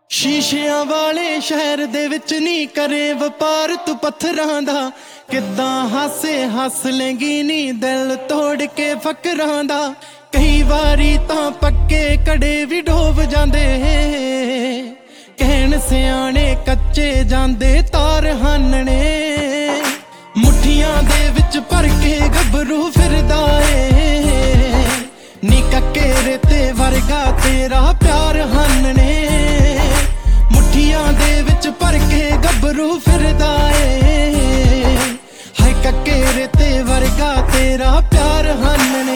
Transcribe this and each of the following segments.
शीशियां वाले शहर दे विच नी करे वपार तू पत्थरां दा। किद्दां हासे हस लेंगी नी दिल तोड़ के फकरां दा। कई वारी तां पक्के कड़े भी डोब जांदे, कहण सियाणे कच्चे जांदे तार हानने। मुठियां दे विच भर के गभरू फिरदा ए, नी कक्के रेते वर्गा तेरा प्यार हानने। मुठियां दे विच भर के गभरू फिरदा ए, हाय कक्के रेते वर्गा तेरा प्यार हानने।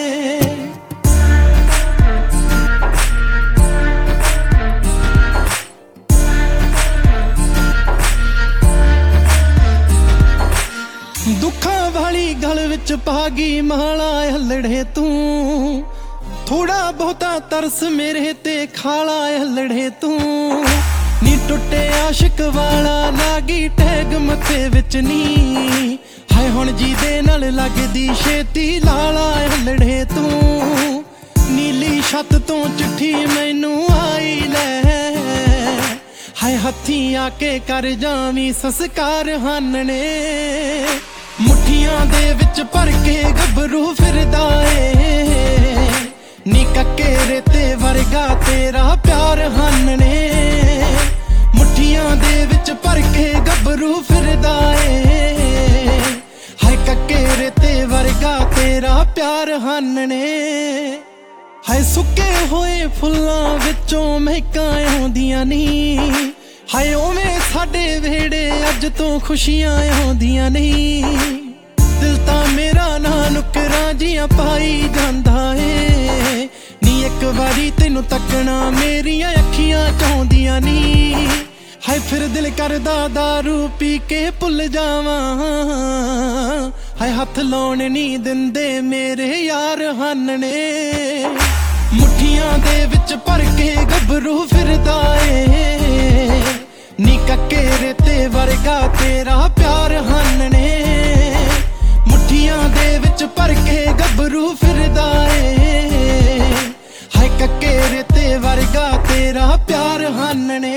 दुखां वाली गल विच पागी माला हलड़े तू। थोड़ा बहुता तरस मेरे ते खाला हलड़े तू। नी टुटे आशिक वाला लागी टैग मथे विच नी, हाय हुण जी दे नाल लगदी छेती लाला हलड़े तू। नीली छत तो चिट्ठी मैनू आई लै, हाय हत्थी आके कर जावी संस्कार हानने। मुठियां दे विच भर के गभरू फिरदा ए, नी कक्के रेते वर्गा तेरा प्यार हानने। मुठियां दे विच भर के गभरू फिरदा ए, हाय कक्के रेते वर्गा तेरा प्यार हानने। हाय सुक्के होए फुल्लां विचों महकां आउंदियां नी, हाय ओवें साडे वेड़े अज तो खुशियां आउंदियां नहीं। दिल तां मेरा ना नुकरां जियां पाई जांदा ए, नी एक वारी तेनू तकना मेरियां अखियां चाहुंदियां नी। हाय फिर दिल करदा दारू पी के भुल जावां, हाय हथ लाउण नी दिंदे मेरे यार हानने। मुठियां दे विच भर के गभरू फिरदा ए, नी कक्के रेते वर्गा तेरा प्यार हानने। मुठियां दे विच भर के गभरू फिरदा ए, हाय कक्के रेते वर्गा तेरा प्यार हानने।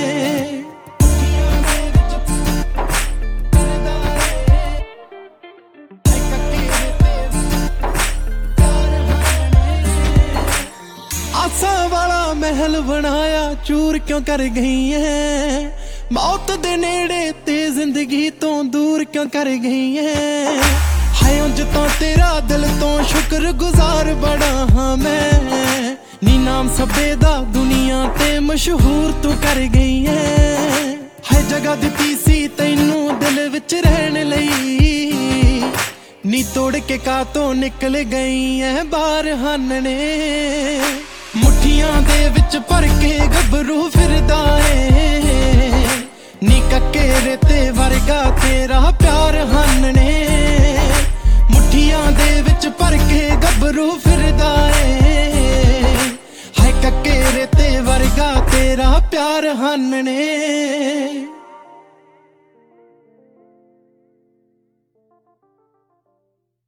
आसा वाला महल बनाया चूर क्यों कर गई है, मौत दे नेड़े ते जिंदगी तो दूर क्यों कर गई है। हाय उंज तो तेरा दिल तो शुक्र गुजार बड़ा हाँ मैं, नी नाम सभे दा दुनिया ते मशहूर तू कर गई है। हाय जगह दित्ती सी तैनू दिल विच रहन लई, नी तोड़ के कातों निकल गई है बाहर हानने। मुठियां दे विच भर के गभरू फिरदा ए, नी कक्के रेते वर्गा तेरा प्यार हानने। मुठियां दे विच भर के गभरू फिरदा ए, हाय कक्के रेते वर्गा तेरा प्यार हानने।